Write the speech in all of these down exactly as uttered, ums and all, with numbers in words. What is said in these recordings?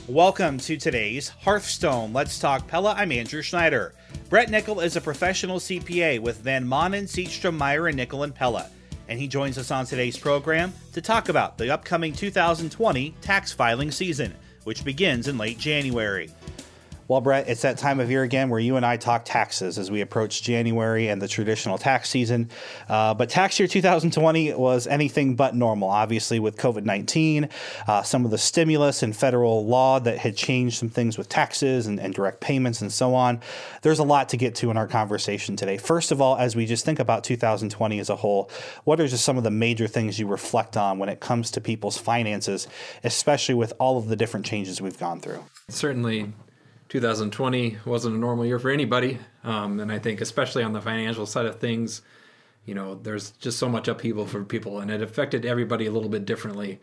Welcome to today's Hearthstone Let's Talk Pella. I'm Andrew Schneider. Brett Nickel is a professional C P A with Van Manen, Seedstrom, Meyer, and Nickel and Pella, and he joins us on today's program to talk about the upcoming two thousand twenty tax filing season, which begins in late January. Well, Brett, it's that time of year again where you and I talk taxes as we approach January and the traditional tax season. Uh, but tax year two thousand twenty was anything but normal, obviously, with COVID nineteen, uh, some of the stimulus and federal law that had changed some things with taxes and, and direct payments and so on. There's a lot to get to in our conversation today. First of all, as we just think about two thousand twenty as a whole, what are just some of the major things you reflect on when it comes to people's finances, especially with all of the different changes we've gone through? Certainly, two thousand twenty wasn't a normal year for anybody. Um, and I think especially on the financial side of things, you know, there's just so much upheaval for people, and it affected everybody a little bit differently.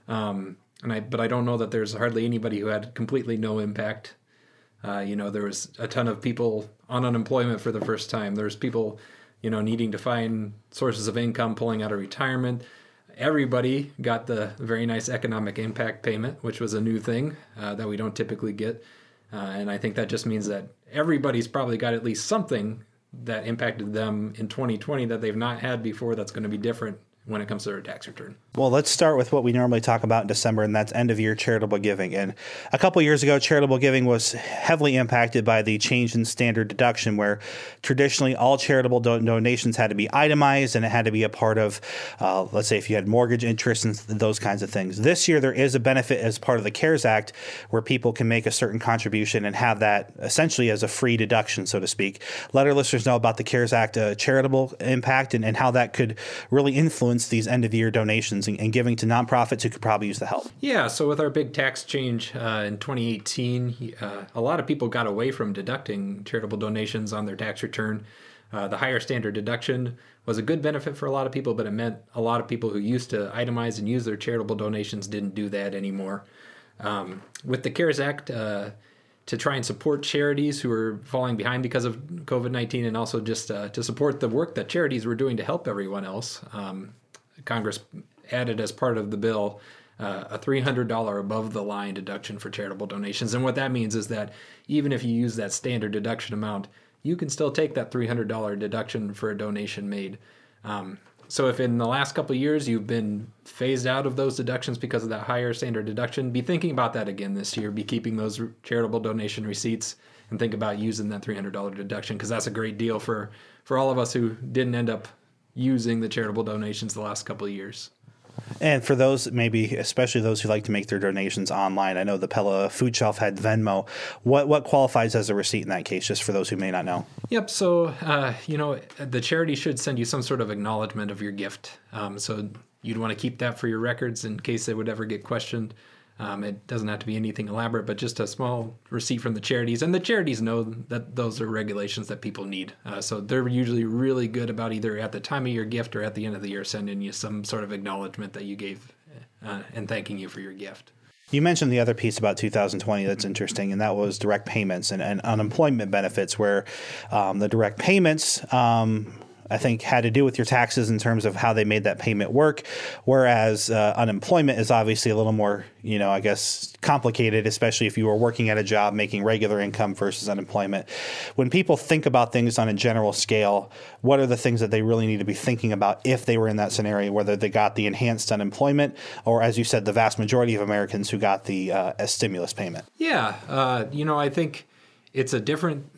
Um, and I, but I don't know that there's hardly anybody who had completely no impact. Uh, you know, there was a ton of people on unemployment for the first time. There's people, you know, needing to find sources of income, pulling out of retirement. Everybody got the very nice economic impact payment, which was a new thing uh, that we don't typically get. Uh, and I think that just means that everybody's probably got at least something that impacted them in twenty twenty that they've not had before that's going to be different when it comes to their tax return. Well, let's start with what we normally talk about in December, and that's end-of-year charitable giving. And a couple years ago, charitable giving was heavily impacted by the change in standard deduction, where traditionally all charitable do- donations had to be itemized, and it had to be a part of, uh, let's say, if you had mortgage interest and those kinds of things. This year, there is a benefit as part of the CARES Act where people can make a certain contribution and have that essentially as a free deduction, so to speak. Let our listeners know about the CARES Act uh, charitable impact and, and how that could really influence these end-of-year donations and, and giving to nonprofits who could probably use the help. Yeah, so with our big tax change uh, in twenty eighteen, uh, a lot of people got away from deducting charitable donations on their tax return. Uh, the higher standard deduction was a good benefit for a lot of people, but it meant a lot of people who used to itemize and use their charitable donations didn't do that anymore. Um, with the CARES Act, uh, to try and support charities who are falling behind because of COVID nineteen, and also just uh, to support the work that charities were doing to help everyone else, um, Congress added as part of the bill uh, a three hundred dollars above the line deduction for charitable donations. And what that means is that even if you use that standard deduction amount, you can still take that three hundred dollars deduction for a donation made. Um, so if in the last couple of years you've been phased out of those deductions because of that higher standard deduction, be thinking about that again this year. Be keeping those charitable donation receipts and think about using that three hundred dollars deduction, because that's a great deal for, for all of us who didn't end up using the charitable donations the last couple of years. And for those, maybe especially those who like to make their donations online, I know the Pella Food Shelf had Venmo. What what qualifies as a receipt in that case, just for those who may not know? Yep. So, uh, you know, the charity should send you some sort of acknowledgement of your gift. Um, so you'd want to keep that for your records in case they would ever get questioned. Um, it doesn't have to be anything elaborate, but just a small receipt from the charities. And the charities know that those are regulations that people need. Uh, so they're usually really good about either at the time of your gift or at the end of the year sending you some sort of acknowledgement that you gave uh, and thanking you for your gift. You mentioned the other piece about two thousand twenty that's interesting, and that was direct payments and, and unemployment benefits, where um, the direct payments um, I think had to do with your taxes in terms of how they made that payment work, whereas uh, unemployment is obviously a little more, you know, I guess complicated, especially if you were working at a job making regular income versus unemployment. When people think about things on a general scale, what are the things that they really need to be thinking about if they were in that scenario, whether they got the enhanced unemployment or, as you said, the vast majority of Americans who got the uh, stimulus payment? Yeah, uh, you know, I think it's a different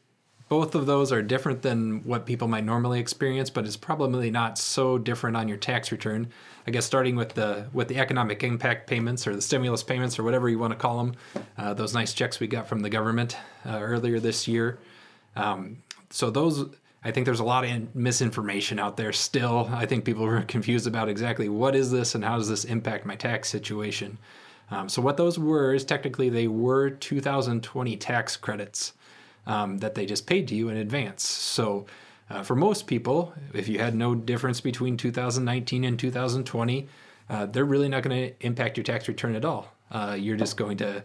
Both of those are different than what people might normally experience, but it's probably not so different on your tax return. I guess starting with the with the economic impact payments or the stimulus payments or whatever you want to call them, uh, those nice checks we got from the government uh, earlier this year. Um, so those, I think there's a lot of misinformation out there still. I think people are confused about exactly what is this and how does this impact my tax situation. Um, so what those were is technically they were two thousand twenty tax credits. Um, that they just paid to you in advance. So uh, for most people, if you had no difference between two thousand nineteen and two thousand twenty, uh, they're really not going to impact your tax return at all. Uh, you're just going to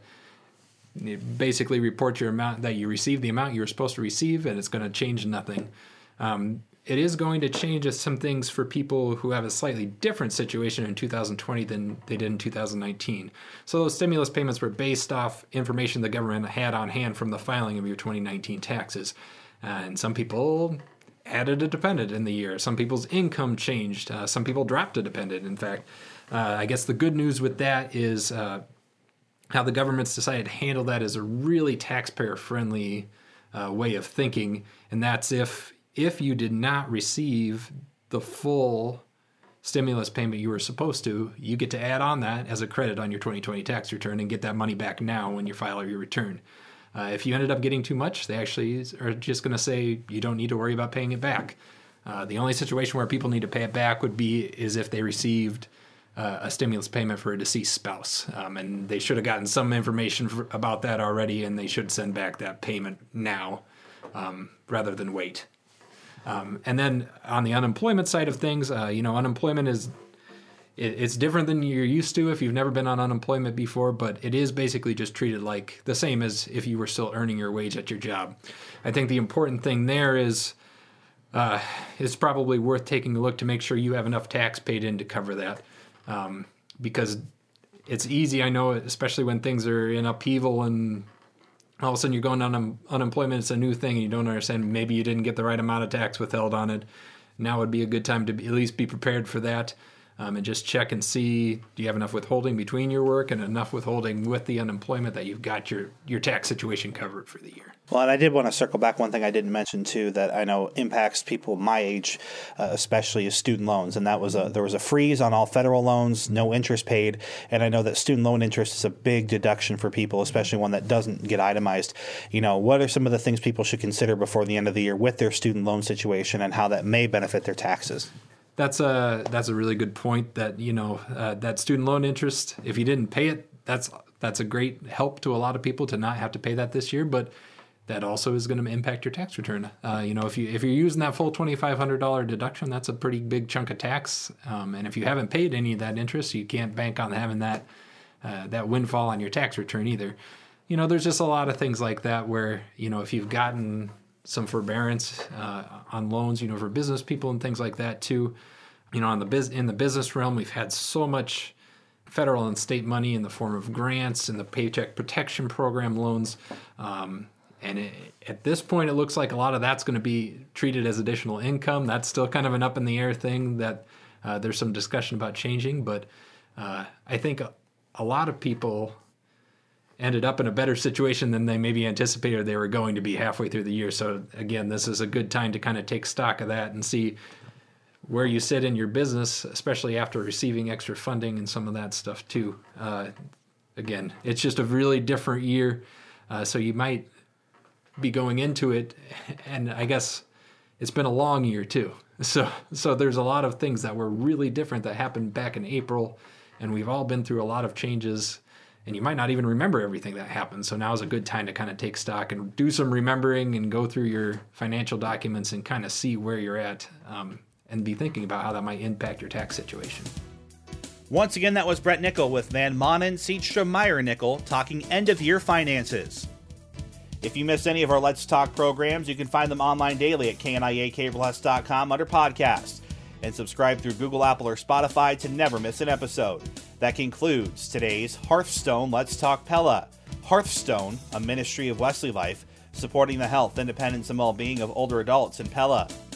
basically report your amount that you received, the amount you were supposed to receive, and it's going to change nothing. Um, it is going to change some things for people who have a slightly different situation in two thousand twenty than they did in two thousand nineteen. So those stimulus payments were based off information the government had on hand from the filing of your twenty nineteen taxes. And some people added a dependent in the year. Some people's income changed. Uh, some people dropped a dependent, in fact. Uh, I guess the good news with that is uh, how the government's decided to handle that is a really taxpayer-friendly uh, way of thinking. And that's if if you did not receive the full stimulus payment you were supposed to, you get to add on that as a credit on your twenty twenty tax return and get that money back now when you file your return. Uh, if you ended up getting too much, they actually are just going to say you don't need to worry about paying it back. Uh, the only situation where people need to pay it back would be is if they received uh, a stimulus payment for a deceased spouse. Um, and they should have gotten some information for, about that already, and they should send back that payment now um, rather than wait. Um, and then on the unemployment side of things, uh, you know, unemployment is it's different than you're used to if you've never been on unemployment before, but it is basically just treated like the same as if you were still earning your wage at your job. I think the important thing there is uh, it's probably worth taking a look to make sure you have enough tax paid in to cover that, um, because it's easy, I know, especially when things are in upheaval and all of a sudden you're going on un- unemployment, it's a new thing and you don't understand, maybe you didn't get the right amount of tax withheld on it. Now would be a good time to be, at least be prepared for that. Um, and just check and see, do you have enough withholding between your work and enough withholding with the unemployment that you've got your, your tax situation covered for the year. Well, and I did want to circle back one thing I didn't mention, too, that I know impacts people my age, uh, especially is student loans. And that was a there was a freeze on all federal loans, no interest paid. And I know that student loan interest is a big deduction for people, especially one that doesn't get itemized. You know, what are some of the things people should consider before the end of the year with their student loan situation and how that may benefit their taxes? That's a that's a really good point. That you know uh, that student loan interest, if you didn't pay it, that's that's a great help to a lot of people to not have to pay that this year. But that also is going to impact your tax return. Uh, you know, if you if you're using that full twenty-five hundred dollars deduction, that's a pretty big chunk of tax. Um, and if you haven't paid any of that interest, you can't bank on having that uh, that windfall on your tax return either. You know, there's just a lot of things like that where you know if you've gotten some forbearance uh, on loans, you know, for business people and things like that too. You know, on the biz- in the business realm, we've had so much federal and state money in the form of grants and the Paycheck Protection Program loans. Um, and it, at this point, it looks like a lot of that's going to be treated as additional income. That's still kind of an up in the air thing that uh, there's some discussion about changing. But uh, I think a, a lot of people ended up in a better situation than they maybe anticipated they were going to be halfway through the year. So again, this is a good time to kind of take stock of that and see where you sit in your business, especially after receiving extra funding and some of that stuff too. Uh, again, it's just a really different year. Uh, so you might be going into it, and I guess it's been a long year too. So, so there's a lot of things that were really different that happened back in April, and we've all been through a lot of changes. And you might not even remember everything that happened. So now is a good time to kind of take stock and do some remembering and go through your financial documents and kind of see where you're at um, and be thinking about how that might impact your tax situation. Once again, that was Brett Nickel with Van Manen, Seedstrom, Meyer Nickel talking end-of-year finances. If you missed any of our Let's Talk programs, you can find them online daily at K N I A Cable S dot com under podcasts. And subscribe through Google, Apple, or Spotify to never miss an episode. That concludes today's Hearthstone Let's Talk Pella. Hearthstone, a ministry of Wesley Life, supporting the health, independence, and well-being of older adults in Pella.